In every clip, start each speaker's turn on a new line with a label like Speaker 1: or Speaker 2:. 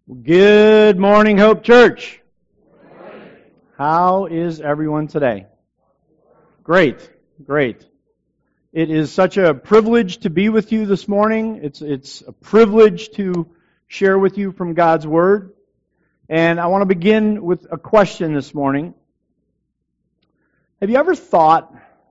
Speaker 1: Good morning, Hope Church. How is everyone today? Great. It is such a privilege to be with you this morning. It's a privilege to share with you from God's Word. And I want to begin with a question this morning. Have you ever thought,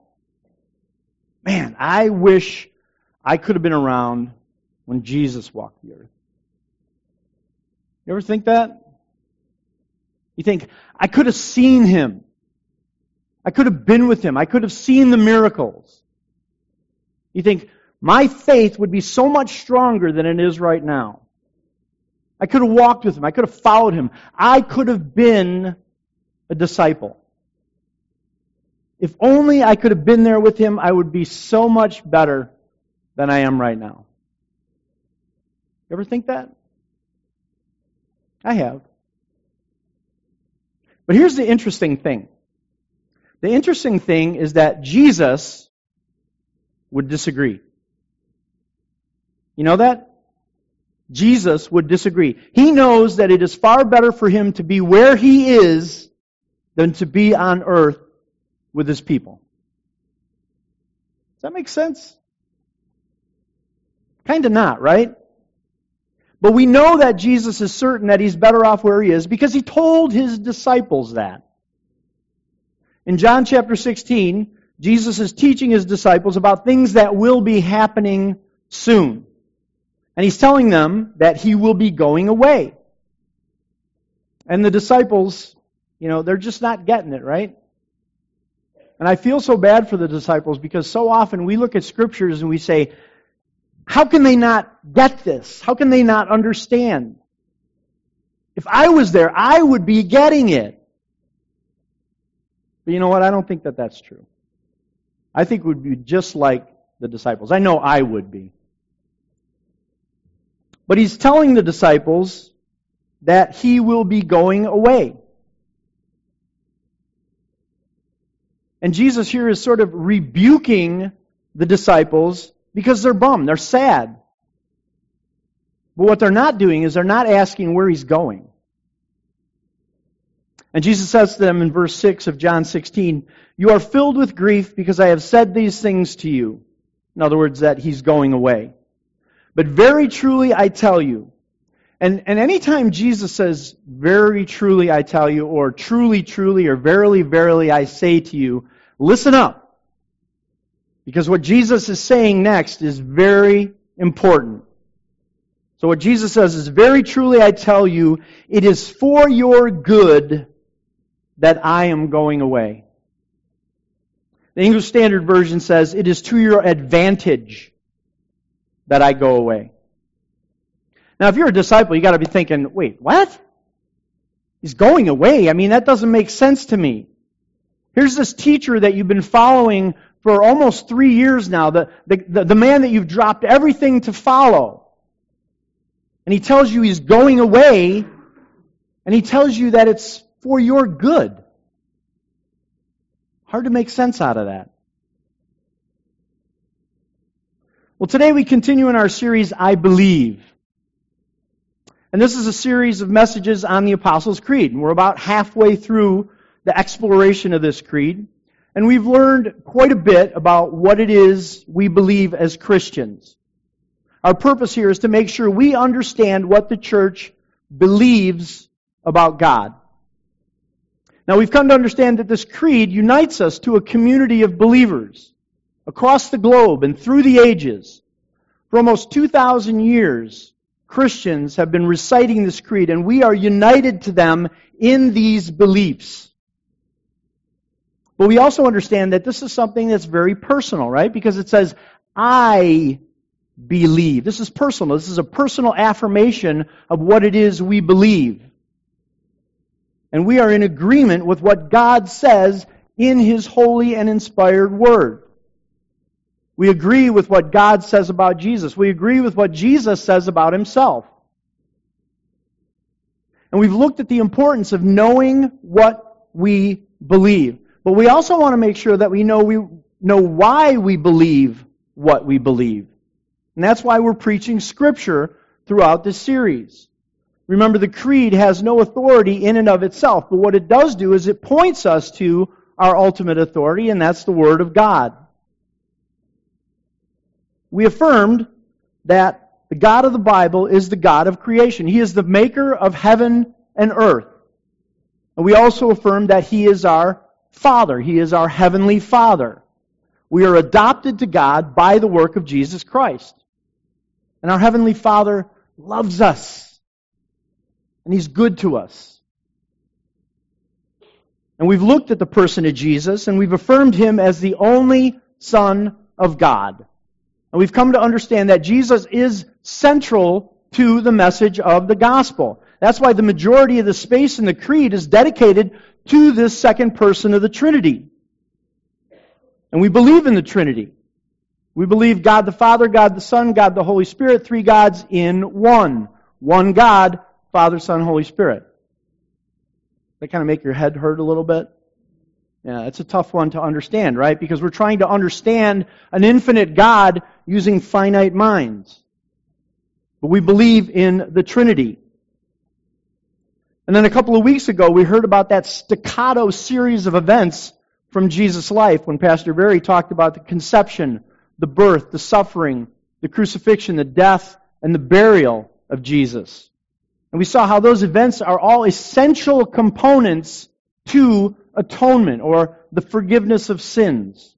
Speaker 1: man, I wish I could have been around when Jesus walked the earth? You ever think that? You think, I could have seen Him. I could have been with Him. I could have seen the miracles. You think, my faith would be so much stronger than it is right now. I could have walked with Him. I could have followed Him. I could have been a disciple. If only I could have been there with Him, I would be so much better than I am right now. You ever think that? I have. But here's the interesting thing. The interesting thing is that Jesus would disagree. You know that? Jesus would disagree. He knows that it is far better for Him to be where He is than to be on earth with His people. Does that make sense? Kind of not, right? But we know that Jesus is certain that He's better off where He is because He told His disciples that. In John chapter 16, Jesus is teaching His disciples about things that will be happening soon. And He's telling them that He will be going away. And the disciples, they're just not getting it, right? And I feel so bad for the disciples because so often we look at scriptures and we say, how can they not get this? How can they not understand? If I was there, I would be getting it. But you know what? I don't think that that's true. I think we would be just like the disciples. I know I would be. But He's telling the disciples that He will be going away. And Jesus here is sort of rebuking the disciples because they're bummed, they're sad. But what they're not doing is they're not asking where He's going. And Jesus says to them in verse 6 of John 16, "You are filled with grief because I have said these things to you." In other words, that He's going away. "But very truly I tell you," and anytime Jesus says, "Very truly I tell you," or "Truly, truly," or "Verily, verily I say to you," listen up. Because what Jesus is saying next is very important. So what Jesus says is, "Very truly I tell you, it is for your good that I am going away." The English Standard Version says, "It is to your advantage that I go away." Now, if you're a disciple, you got to be thinking, wait, what? He's going away? I mean, that doesn't make sense to me. Here's this teacher that you've been following for almost 3 years now, the man that you've dropped everything to follow. And he tells you he's going away, and he tells you that it's for your good. Hard to make sense out of that. Well, today we continue in our series, I Believe. And this is a series of messages on the Apostles' Creed. And we're about halfway through the exploration of this creed. And we've learned quite a bit about what it is we believe as Christians. Our purpose here is to make sure we understand what the church believes about God. Now, we've come to understand that this creed unites us to a community of believers across the globe and through the ages. For almost 2,000 years, Christians have been reciting this creed, and we are united to them in these beliefs. But we also understand that this is something that's very personal, right? Because it says, I believe. This is personal. This is a personal affirmation of what it is we believe. And we are in agreement with what God says in His holy and inspired Word. We agree with what God says about Jesus. We agree with what Jesus says about Himself. And we've looked at the importance of knowing what we believe. But we also want to make sure that we know why we believe what we believe. And that's why we're preaching Scripture throughout this series. Remember, the creed has no authority in and of itself, but what it does do is it points us to our ultimate authority, and that's the Word of God. We affirmed that the God of the Bible is the God of creation. He is the maker of heaven and earth. And we also affirmed that He is our Father. He is our Heavenly Father. We are adopted to God by the work of Jesus Christ. And our Heavenly Father loves us. And He's good to us. And we've looked at the person of Jesus, and we've affirmed Him as the only Son of God. And we've come to understand that Jesus is central to the message of the gospel. That's why the majority of the space in the creed is dedicated to this second person of the Trinity. And we believe in the Trinity. We believe God the Father, God the Son, God the Holy Spirit, three gods in one. One God, Father, Son, Holy Spirit. That kind of make your head hurt a little bit? Yeah, it's a tough one to understand, right? Because we're trying to understand an infinite God using finite minds. But we believe in the Trinity. And then a couple of weeks ago, we heard about that staccato series of events from Jesus' life when Pastor Barry talked about the conception, the birth, the suffering, the crucifixion, the death, and the burial of Jesus. And we saw how those events are all essential components to atonement or the forgiveness of sins.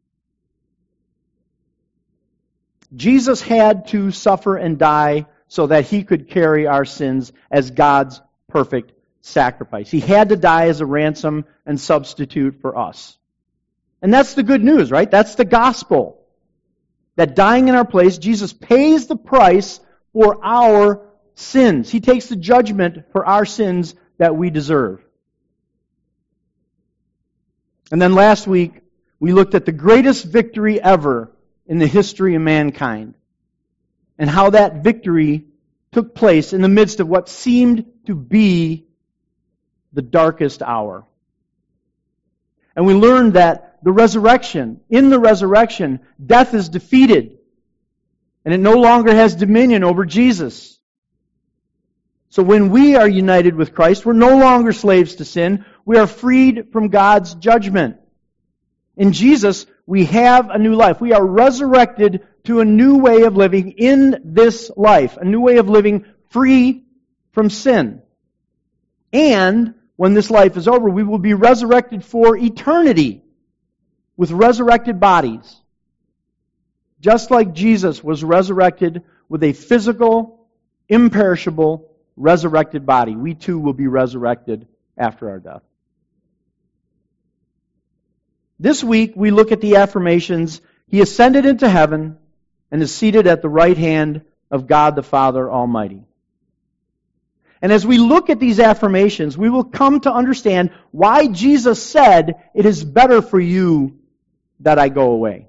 Speaker 1: Jesus had to suffer and die so that He could carry our sins as God's perfect sacrifice. He had to die as a ransom and substitute for us. And that's the good news, right? That's the gospel. That dying in our place, Jesus pays the price for our sins. He takes the judgment for our sins that we deserve. And then last week, we looked at the greatest victory ever in the history of mankind, and how that victory took place in the midst of what seemed to be the darkest hour. And we learned that in the resurrection, death is defeated, and it no longer has dominion over Jesus. So when we are united with Christ, we're no longer slaves to sin. We are freed from God's judgment. In Jesus, we have a new life. We are resurrected to a new way of living in this life, a new way of living free from sin. And when this life is over, we will be resurrected for eternity with resurrected bodies. Just like Jesus was resurrected with a physical, imperishable, resurrected body, we too will be resurrected after our death. This week, we look at the affirmations, He ascended into heaven and is seated at the right hand of God the Father Almighty. And as we look at these affirmations, we will come to understand why Jesus said, "It is better for you that I go away."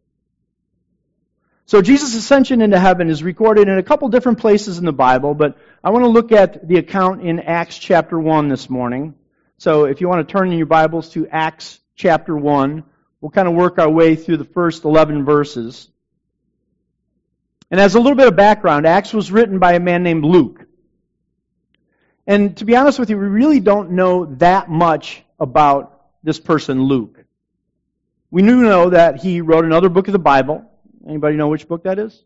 Speaker 1: So Jesus' ascension into heaven is recorded in a couple different places in the Bible, but I want to look at the account in Acts chapter 1 this morning. So if you want to turn in your Bibles to Acts chapter 1, we'll kind of work our way through the first 11 verses. And as a little bit of background, Acts was written by a man named Luke. And to be honest with you, we really don't know that much about this person, Luke. We do know that he wrote another book of the Bible. Anybody know which book that is?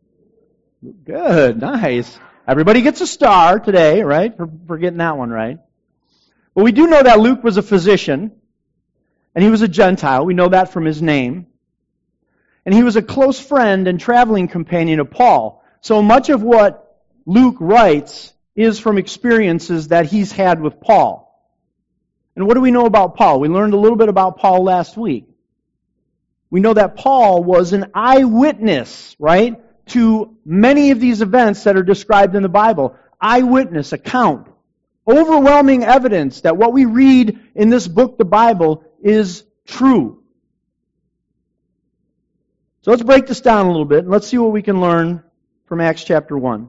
Speaker 1: Good, nice. Everybody gets a star today, right, for getting that one right. But we do know that Luke was a physician, and he was a Gentile. We know that from his name. And he was a close friend and traveling companion of Paul. So much of what Luke writes is from experiences that he's had with Paul. And what do we know about Paul? We learned a little bit about Paul last week. We know that Paul was an eyewitness, right, to many of these events that are described in the Bible. Eyewitness account. Overwhelming evidence that what we read in this book, the Bible, is true. So let's break this down a little bit and let's see what we can learn from Acts chapter 1.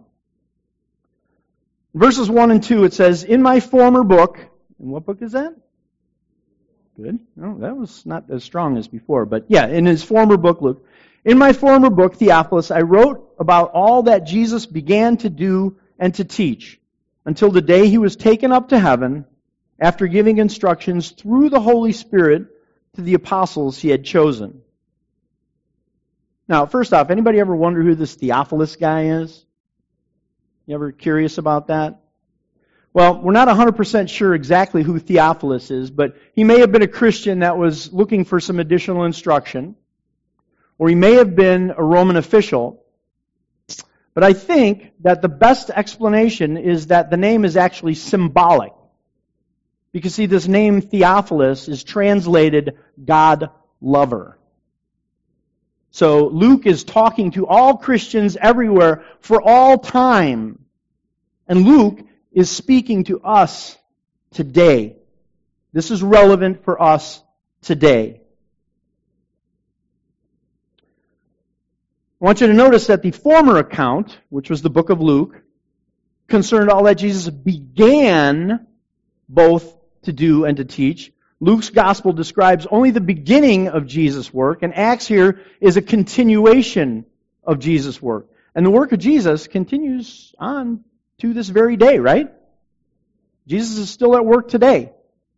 Speaker 1: Verses 1 and 2, it says, "In my former book," and what book is that? Good. No, that was not as strong as before, but yeah, in his former book, Luke, "In my former book, Theophilus, I wrote about all that Jesus began to do and to teach, until the day he was taken up to heaven after giving instructions through the Holy Spirit to the apostles he had chosen. Now, first off, anybody ever wonder who this Theophilus guy is? You ever curious about that? Well, we're not 100% sure exactly who Theophilus is, but he may have been a Christian that was looking for some additional instruction, or he may have been a Roman official. But I think that the best explanation is that the name is actually symbolic. Because see, this name Theophilus is translated God lover. So Luke is talking to all Christians everywhere for all time. And Luke is speaking to us today. This is relevant for us today. I want you to notice that the former account, which was the book of Luke, concerned all that Jesus began both to do and to teach. Luke's gospel describes only the beginning of Jesus' work, and Acts here is a continuation of Jesus' work. And the work of Jesus continues on to this very day, right? Jesus is still at work today.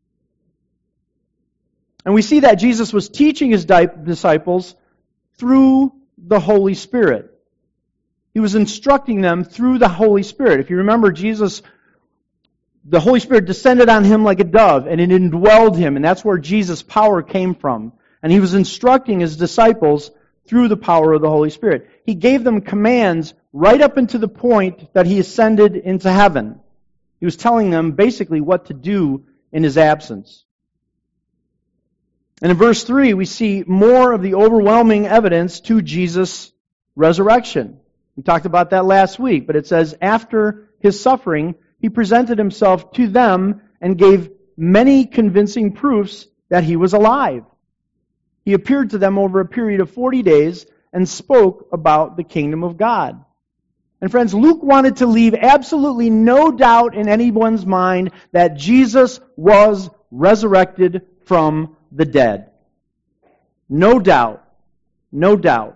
Speaker 1: And we see that Jesus was teaching his disciples through the Holy Spirit. He was instructing them through the Holy Spirit. If you remember, the Holy Spirit descended on him like a dove, and it indwelled him, and that's where Jesus' power came from. And he was instructing his disciples through the power of the Holy Spirit. He gave them commands right up until the point that he ascended into heaven. He was telling them basically what to do in his absence. And in verse 3, we see more of the overwhelming evidence to Jesus' resurrection. We talked about that last week, but it says, after his suffering, he presented himself to them and gave many convincing proofs that he was alive. He appeared to them over a period of 40 days and spoke about the kingdom of God. And friends, Luke wanted to leave absolutely no doubt in anyone's mind that Jesus was resurrected from the dead. No doubt. No doubt.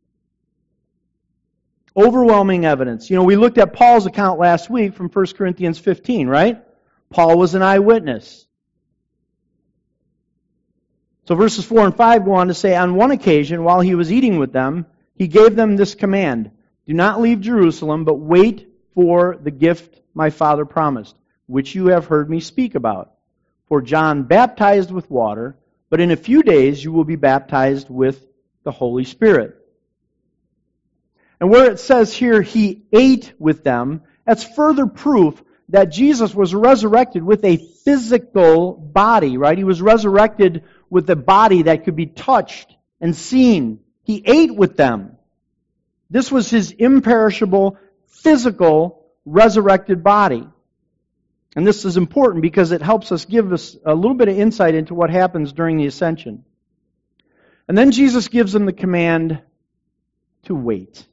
Speaker 1: Overwhelming evidence. You know, we looked at Paul's account last week from 1 Corinthians 15, right? Paul was an eyewitness. So verses 4 and 5 go on to say, on one occasion, while he was eating with them, he gave them this command, do not leave Jerusalem, but wait for the gift my Father promised, which you have heard me speak about. For John baptized with water, but in a few days you will be baptized with the Holy Spirit. And where it says here, he ate with them, that's further proof that Jesus was resurrected with a physical body, right? He was resurrected with a body that could be touched and seen. He ate with them. This was his imperishable, physical, resurrected body. And this is important because it helps us give us a little bit of insight into what happens during the ascension. And then Jesus gives them the command to wait.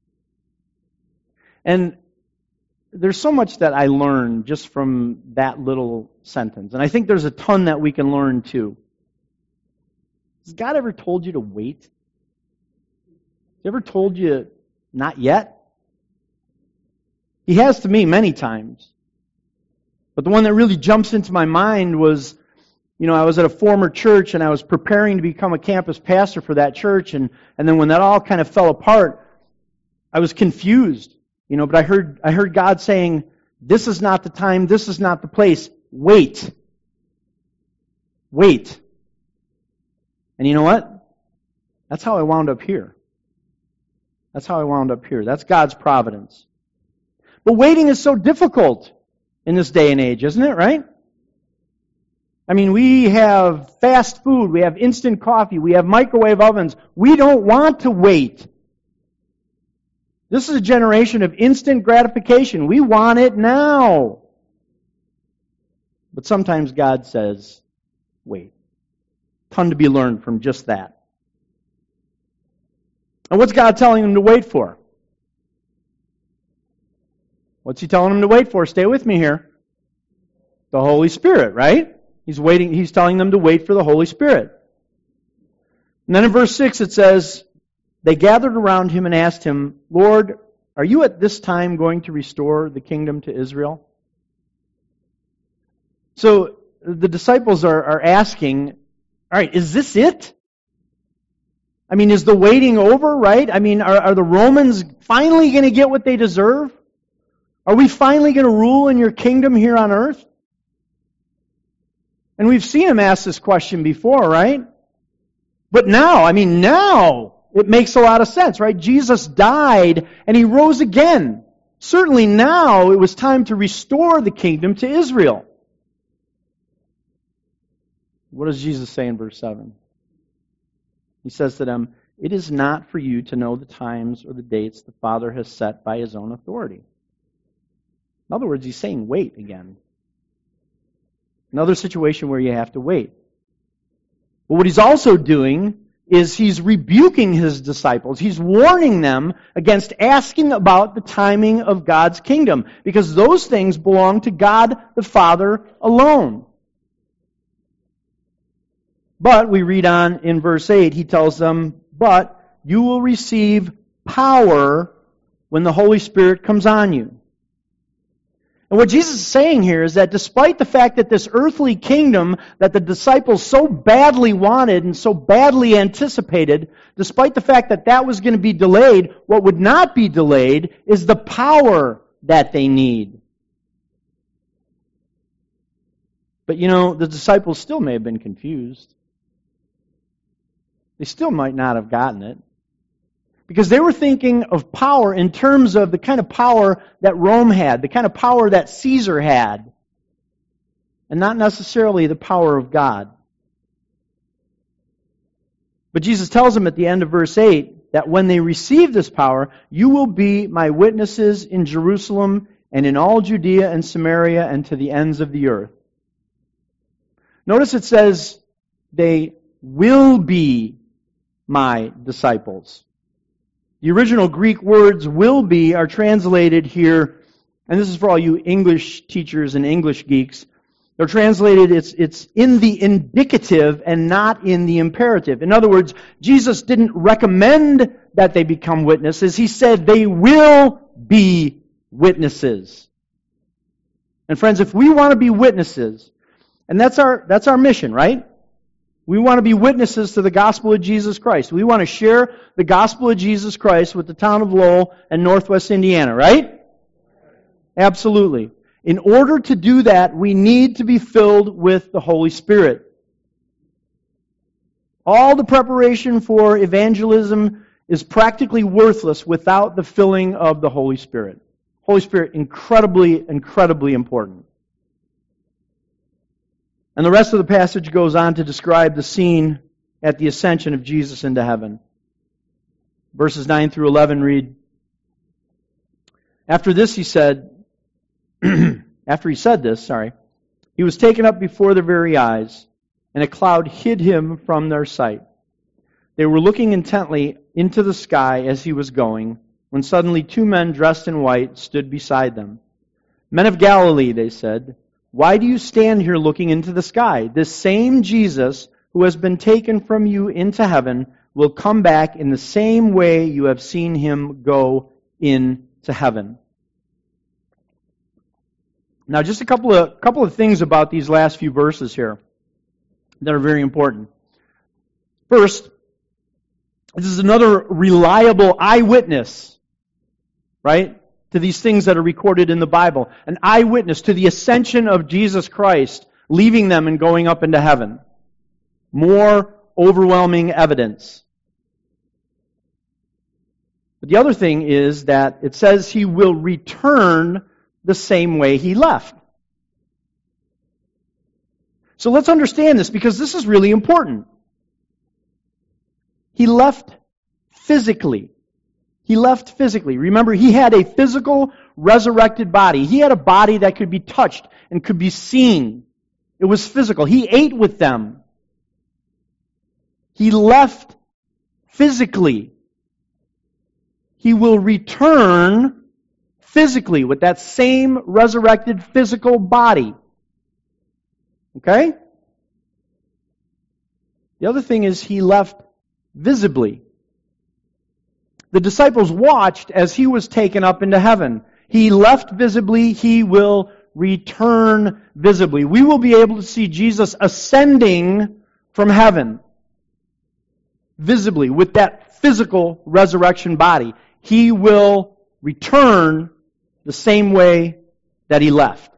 Speaker 1: And there's so much that I learned just from that little sentence. And I think there's a ton that we can learn too. Has God ever told you to wait? Has He ever told you not yet? He has to me many times. But the one that really jumps into my mind was, I was at a former church and I was preparing to become a campus pastor for that church. And then when that all kind of fell apart, I was confused. But I heard God saying, this is not the time, this is not the place. Wait. Wait. And you know what? That's how I wound up here. That's how I wound up here. That's God's providence. But waiting is so difficult in this day and age, isn't it, right? I mean, we have fast food, we have instant coffee, we have microwave ovens. We don't want to wait. This is a generation of instant gratification. We want it now. But sometimes God says, wait. Ton to be learned from just that. And what's God telling them to wait for? What's He telling them to wait for? Stay with me here. The Holy Spirit, right? He's telling them to wait for the Holy Spirit. And then in verse 6 it says, they gathered around Him and asked Him, Lord, are you at this time going to restore the kingdom to Israel? So the disciples are asking, all right, is this it? I mean, is the waiting over, right? I mean, are the Romans finally going to get what they deserve? Are we finally going to rule in your kingdom here on earth? And we've seen him ask this question before, right? But now it makes a lot of sense, right? Jesus died and he rose again. Certainly now it was time to restore the kingdom to Israel. What does Jesus say in verse 7? He says to them, "It is not for you to know the times or the dates the Father has set by his own authority." In other words, he's saying wait again. Another situation where you have to wait. But what he's also doing is he's rebuking his disciples. He's warning them against asking about the timing of God's kingdom, because those things belong to God the Father alone. But we read on in verse 8, he tells them, "But you will receive power when the Holy Spirit comes on you." And what Jesus is saying here is that despite the fact that this earthly kingdom that the disciples so badly wanted and so badly anticipated, despite the fact that that was going to be delayed, what would not be delayed is the power that they need. But the disciples still may have been confused. They still might not have gotten it. Because they were thinking of power in terms of the kind of power that Rome had, the kind of power that Caesar had, and not necessarily the power of God. But Jesus tells them at the end of verse 8 that when they receive this power, you will be my witnesses in Jerusalem and in all Judea and Samaria and to the ends of the earth. Notice it says they will be my disciples. The original Greek words "will be" are translated here, and this is for all you English teachers and English geeks. They're translated, it's in the indicative and not in the imperative. In other words, Jesus didn't recommend that they become witnesses. He said they will be witnesses. And friends, if we want to be witnesses, and that's our mission, right? We want to be witnesses to the gospel of Jesus Christ. We want to share the gospel of Jesus Christ with the town of Lowell and Northwest Indiana, right? Absolutely. In order to do that, we need to be filled with the Holy Spirit. All the preparation for evangelism is practically worthless without the filling of the Holy Spirit. Holy Spirit, incredibly, incredibly important. And the rest of the passage goes on to describe the scene at the ascension of Jesus into heaven. Verses 9 through 11 read, After he said this, he was taken up before their very eyes, and a cloud hid him from their sight. They were looking intently into the sky as he was going, when suddenly 2 men dressed in white stood beside them. "Men of Galilee," they said, "why do you stand here looking into the sky? This same Jesus who has been taken from you into heaven will come back in the same way you have seen him go into heaven." Now, just a couple of things about these last few verses here that are very important. First, this is another reliable eyewitness, right, to these things that are recorded in the Bible. An eyewitness to the ascension of Jesus Christ, leaving them and going up into heaven. More overwhelming evidence. But the other thing is that it says he will return the same way he left. So let's understand this, because this is really important. He left physically. He left physically. Remember, he had a physical, resurrected body. He had a body that could be touched and could be seen. It was physical. He ate with them. He left physically. He will return physically with that same resurrected physical body. Okay? The other thing is he left visibly. The disciples watched as he was taken up into heaven. He left visibly, he will return visibly. We will be able to see Jesus ascending from heaven visibly with that physical resurrection body. He will return the same way that He left.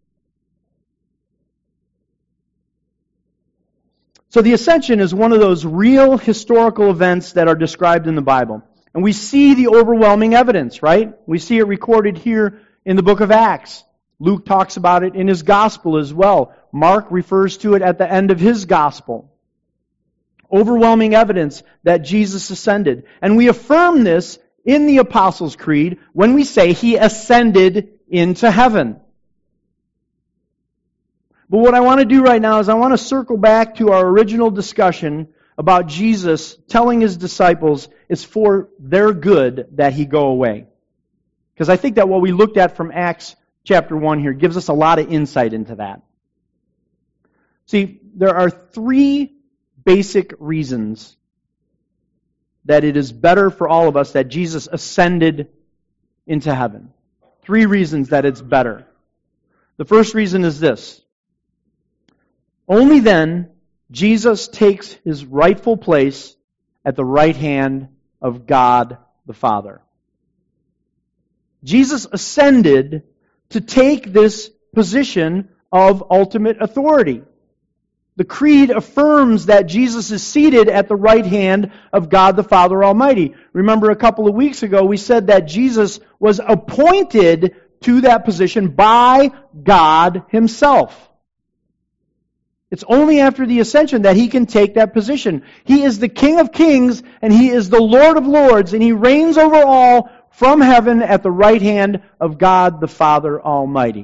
Speaker 1: So the ascension is one of those real historical events that are described in the Bible. And we see the overwhelming evidence, right? We see it recorded here in the book of Acts. Luke talks about it in his gospel as well. Mark refers to it at the end of his gospel. Overwhelming evidence that Jesus ascended. And we affirm this in the Apostles' Creed when we say He ascended into heaven. But what I want to do right now is I want to circle back to our original discussion about Jesus telling His disciples it's for their good that He go away. Because I think that what we looked at from Acts chapter 1 here gives us a lot of insight into that. See, there are three basic reasons that it is better for all of us that Jesus ascended into heaven. Three reasons that it's better. The first reason is this. Only then Jesus takes His rightful place at the right hand of God the Father. Jesus ascended to take this position of ultimate authority. The Creed affirms that Jesus is seated at the right hand of God the Father Almighty. Remember a couple of weeks ago we said that Jesus was appointed to that position by God Himself. It's only after the ascension that He can take that position. He is the King of Kings and He is the Lord of Lords, and He reigns over all from heaven at the right hand of God the Father Almighty.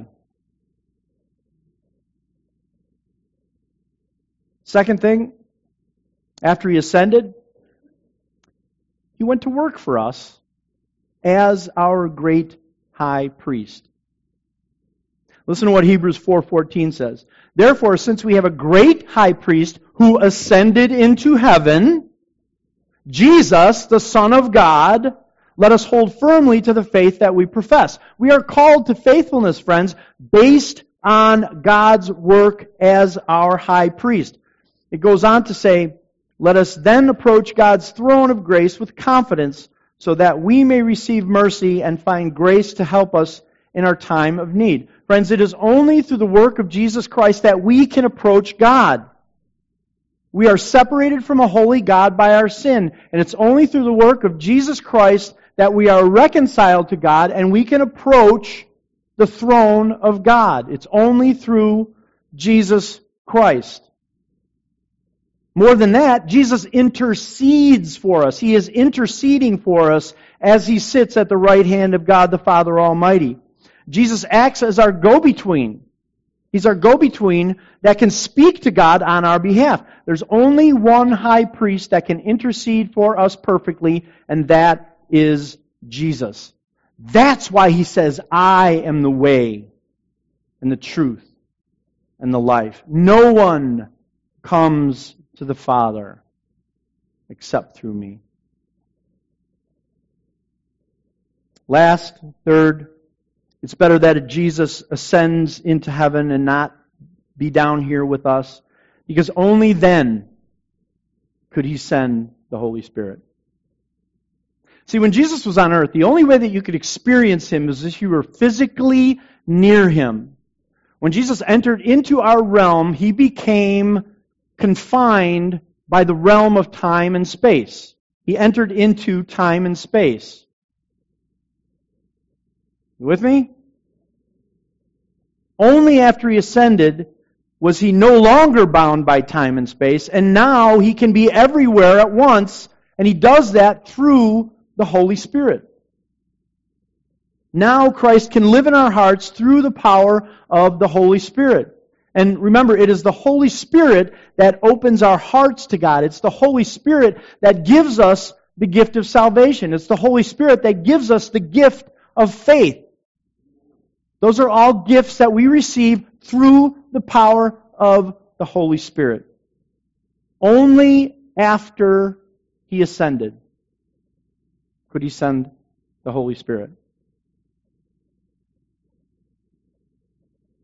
Speaker 1: Second thing, after He ascended, He went to work for us as our great high priest. Listen to what Hebrews 4:14 says. Therefore, since we have a great high priest who ascended into heaven, Jesus, the Son of God, let us hold firmly to the faith that we profess. We are called to faithfulness, friends, based on God's work as our high priest. It goes on to say, let us then approach God's throne of grace with confidence so that we may receive mercy and find grace to help us in our time of need. Friends, it is only through the work of Jesus Christ that we can approach God. We are separated from a holy God by our sin, and it's only through the work of Jesus Christ that we are reconciled to God and we can approach the throne of God. It's only through Jesus Christ. More than that, Jesus intercedes for us. He is interceding for us as He sits at the right hand of God the Father Almighty. Jesus acts as our go-between. He's our go-between that can speak to God on our behalf. There's only one high priest that can intercede for us perfectly, and that is Jesus. That's why He says, I am the way and the truth and the life. No one comes to the Father except through me. Last, third, it's better that Jesus ascends into heaven and not be down here with us, because only then could He send the Holy Spirit. See, when Jesus was on earth, the only way that you could experience Him is if you were physically near Him. When Jesus entered into our realm, He became confined by the realm of time and space. He entered into time and space. You with me? Only after He ascended was He no longer bound by time and space, and now He can be everywhere at once, and He does that through the Holy Spirit. Now Christ can live in our hearts through the power of the Holy Spirit. And remember, it is the Holy Spirit that opens our hearts to God. It's the Holy Spirit that gives us the gift of salvation. It's the Holy Spirit that gives us the gift of faith. Those are all gifts that we receive through the power of the Holy Spirit. Only after He ascended could He send the Holy Spirit.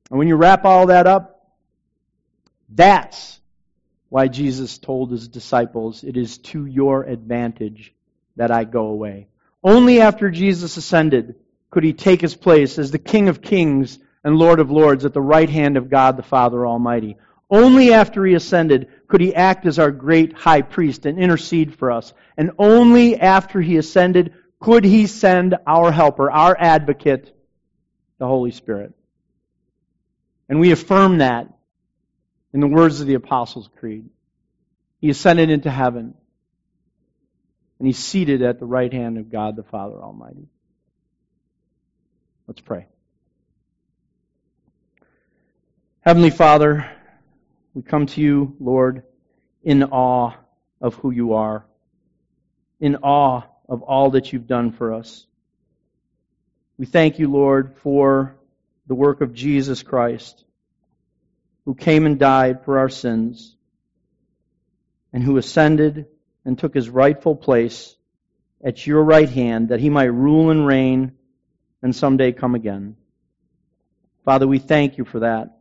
Speaker 1: And when you wrap all that up, that's why Jesus told his disciples, it is to your advantage that I go away. Only after Jesus ascended could he take his place as the King of Kings and Lord of Lords at the right hand of God the Father Almighty. Only after he ascended could he act as our great high priest and intercede for us. And only after he ascended could he send our helper, our advocate, the Holy Spirit. And we affirm that in the words of the Apostles' Creed. He ascended into heaven, and he's seated at the right hand of God the Father Almighty. Let's pray. Heavenly Father, we come to you, Lord, in awe of who you are, in awe of all that you've done for us. We thank you, Lord, for the work of Jesus Christ, who came and died for our sins, and who ascended and took his rightful place at your right hand, that he might rule and reign and someday come again. Father, we thank you for that.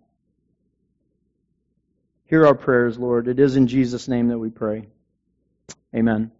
Speaker 1: Hear our prayers, Lord. It is in Jesus' name that we pray. Amen.